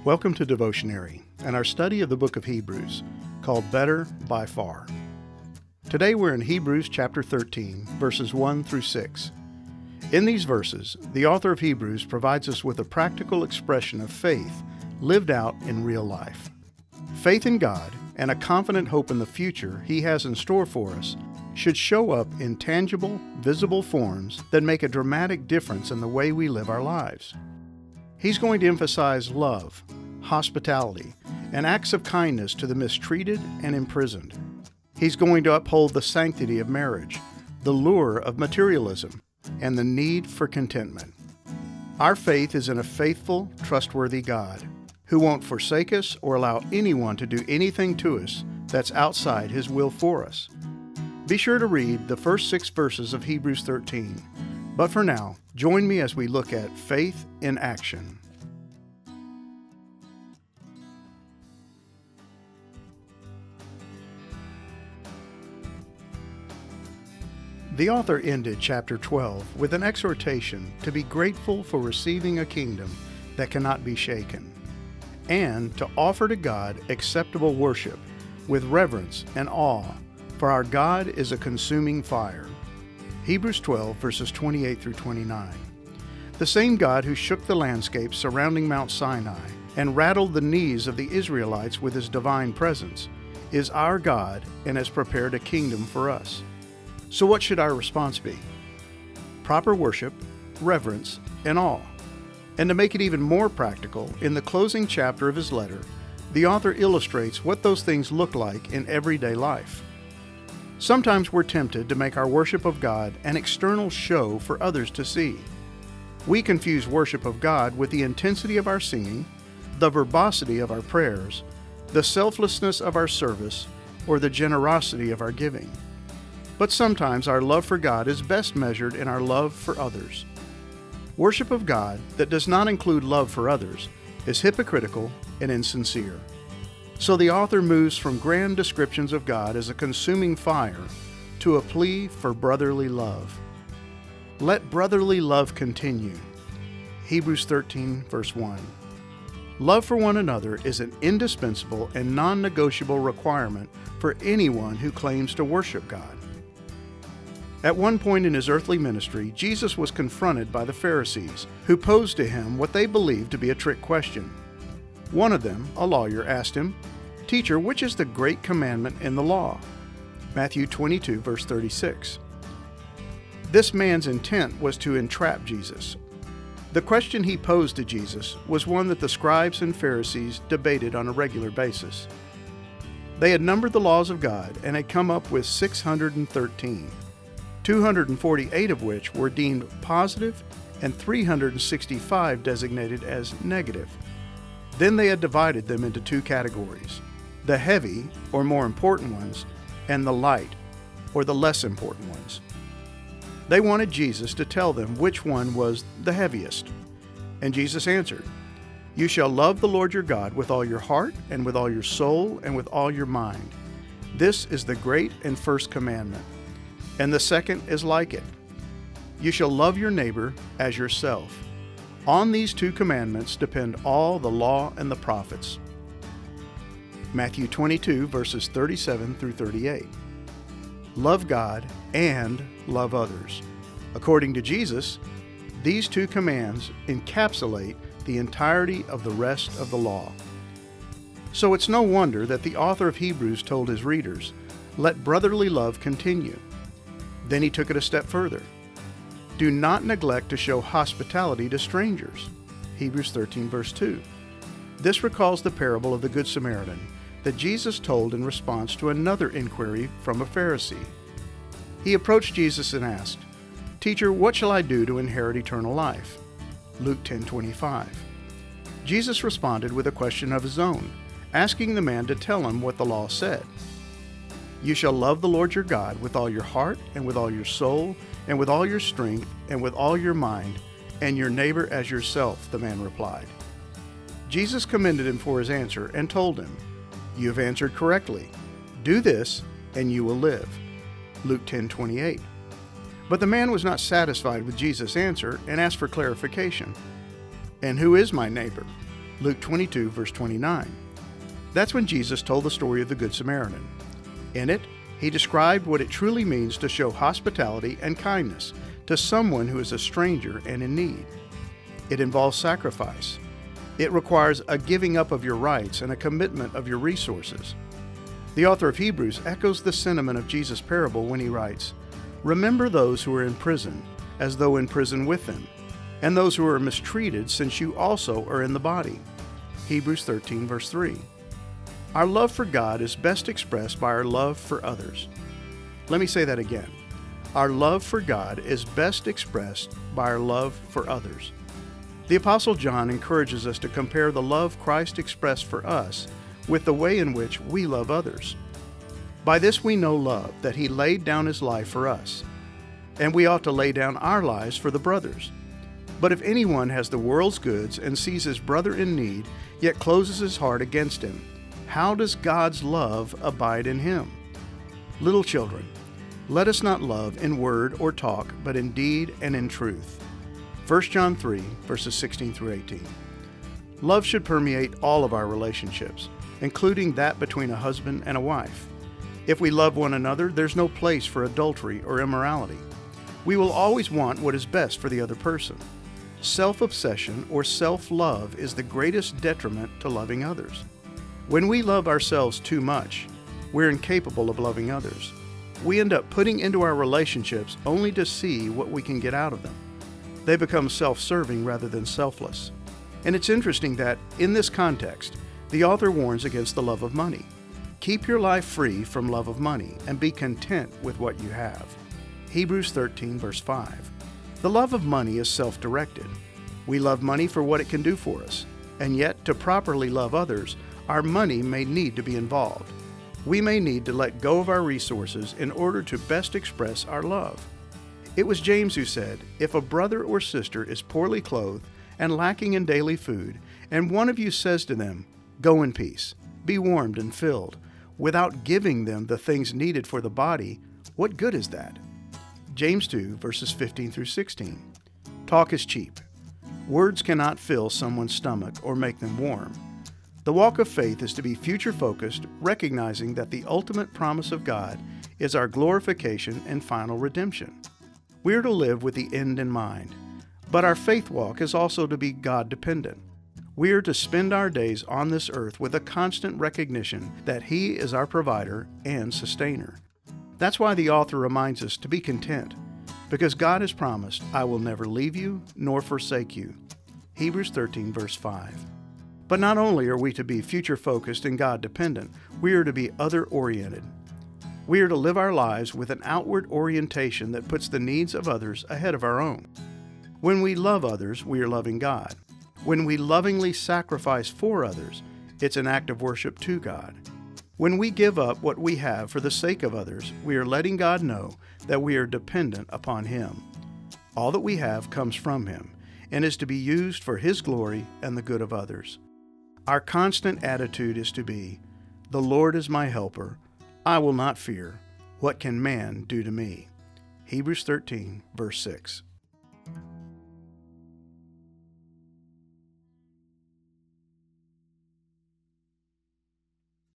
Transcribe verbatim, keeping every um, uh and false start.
Welcome to Devotionary and our study of the book of Hebrews, called Better by Far. Today we're in Hebrews chapter thirteen, verses one through six. In these verses, the author of Hebrews provides us with a practical expression of faith lived out in real life. Faith in God and a confident hope in the future He has in store for us should show up in tangible, visible forms that make a dramatic difference in the way we live our lives. He's going to emphasize love, hospitality, and acts of kindness to the mistreated and imprisoned. He's going to uphold the sanctity of marriage, the lure of materialism, and the need for contentment. Our faith is in a faithful, trustworthy God who won't forsake us or allow anyone to do anything to us that's outside His will for us. Be sure to read the first six verses of Hebrews thirteen. But for now, join me as we look at faith in action. The author ended chapter twelve with an exhortation to be grateful for receiving a kingdom that cannot be shaken, and to offer to God acceptable worship with reverence and awe, for our God is a consuming fire. Hebrews twelve, verses twenty-eight through twenty-nine. The same God who shook the landscape surrounding Mount Sinai and rattled the knees of the Israelites with His divine presence is our God and has prepared a kingdom for us. So what should our response be? Proper worship, reverence, and awe. And to make it even more practical, in the closing chapter of his letter, the author illustrates what those things look like in everyday life. Sometimes we're tempted to make our worship of God an external show for others to see. We confuse worship of God with the intensity of our singing, the verbosity of our prayers, the selflessness of our service, or the generosity of our giving. But sometimes our love for God is best measured in our love for others. Worship of God that does not include love for others is hypocritical and insincere. So the author moves from grand descriptions of God as a consuming fire to a plea for brotherly love. Let brotherly love continue. Hebrews thirteen, verse one. Love for one another is an indispensable and non-negotiable requirement for anyone who claims to worship God. At one point in His earthly ministry, Jesus was confronted by the Pharisees, who posed to Him what they believed to be a trick question. One of them, a lawyer, asked Him, "Teacher, which is the great commandment in the law?" Matthew twenty-two, verse thirty-six. This man's intent was to entrap Jesus. The question he posed to Jesus was one that the scribes and Pharisees debated on a regular basis. They had numbered the laws of God and had come up with six hundred thirteen, two hundred forty-eight of which were deemed positive and three hundred sixty-five designated as negative. Then they had divided them into two categories: the heavy, or more important ones, and the light, or the less important ones. They wanted Jesus to tell them which one was the heaviest. And Jesus answered, "You shall love the Lord your God with all your heart, and with all your soul, and with all your mind. This is the great and first commandment. And the second is like it. You shall love your neighbor as yourself. On these two commandments depend all the law and the prophets." Matthew twenty-two, verses thirty-seven through thirty-eight. Love God and love others. According to Jesus, these two commands encapsulate the entirety of the rest of the law. So it's no wonder that the author of Hebrews told his readers, "Let brotherly love continue." Then he took it a step further. "Do not neglect to show hospitality to strangers." Hebrews thirteen, verse two. This recalls the parable of the Good Samaritan that Jesus told in response to another inquiry from a Pharisee. He approached Jesus and asked, "Teacher, what shall I do to inherit eternal life?" Luke ten twenty-five. Jesus responded with a question of his own, asking the man to tell him what the law said. "You shall love the Lord your God with all your heart, and with all your soul, and with all your strength, and with all your mind, and your neighbor as yourself," the man replied. Jesus commended him for his answer and told him, "You have answered correctly. Do this, and you will live." Luke ten twenty-eight. But the man was not satisfied with Jesus' answer and asked for clarification. "And who is my neighbor?" Luke twenty-two, verse twenty-nine. That's when Jesus told the story of the Good Samaritan. In it, he described what it truly means to show hospitality and kindness to someone who is a stranger and in need. It involves sacrifice. It requires a giving up of your rights and a commitment of your resources. The author of Hebrews echoes the sentiment of Jesus' parable when he writes, "Remember those who are in prison, as though in prison with them, and those who are mistreated, since you also are in the body." Hebrews thirteen, verse three. Our love for God is best expressed by our love for others. Let me say that again. Our love for God is best expressed by our love for others. The Apostle John encourages us to compare the love Christ expressed for us with the way in which we love others. By this we know love, that he laid down his life for us, and we ought to lay down our lives for the brothers. But if anyone has the world's goods and sees his brother in need, yet closes his heart against him, how does God's love abide in him? Little children, let us not love in word or talk, but in deed and in truth. First John three, verses sixteen through eighteen. Love should permeate all of our relationships, including that between a husband and a wife. If we love one another, there's no place for adultery or immorality. We will always want what is best for the other person. Self-obsession or self-love is the greatest detriment to loving others. When we love ourselves too much, we're incapable of loving others. We end up putting into our relationships only to see what we can get out of them. They become self-serving rather than selfless. And it's interesting that, in this context, the author warns against the love of money. Keep your life free from love of money and be content with what you have. Hebrews thirteen, verse five. The love of money is self-directed. We love money for what it can do for us, and yet to properly love others, our money may need to be involved. We may need to let go of our resources in order to best express our love. It was James who said, "If a brother or sister is poorly clothed and lacking in daily food, and one of you says to them, 'Go in peace, be warmed and filled,' without giving them the things needed for the body, what good is that?" James two, verses fifteen through sixteen. Talk is cheap. Words cannot fill someone's stomach or make them warm. The walk of faith is to be future-focused, recognizing that the ultimate promise of God is our glorification and final redemption. We are to live with the end in mind, but our faith walk is also to be God-dependent. We are to spend our days on this earth with a constant recognition that He is our provider and sustainer. That's why the author reminds us to be content, because God has promised, "I will never leave you nor forsake you." Hebrews thirteen, verse five. But not only are we to be future-focused and God-dependent, we are to be other-oriented. We are to live our lives with an outward orientation that puts the needs of others ahead of our own. When we love others, we are loving God. When we lovingly sacrifice for others, it's an act of worship to God. When we give up what we have for the sake of others, we are letting God know that we are dependent upon Him. All that we have comes from Him and is to be used for His glory and the good of others. Our constant attitude is to be, "The Lord is my helper. I will not fear. What can man do to me?" Hebrews thirteen, verse six.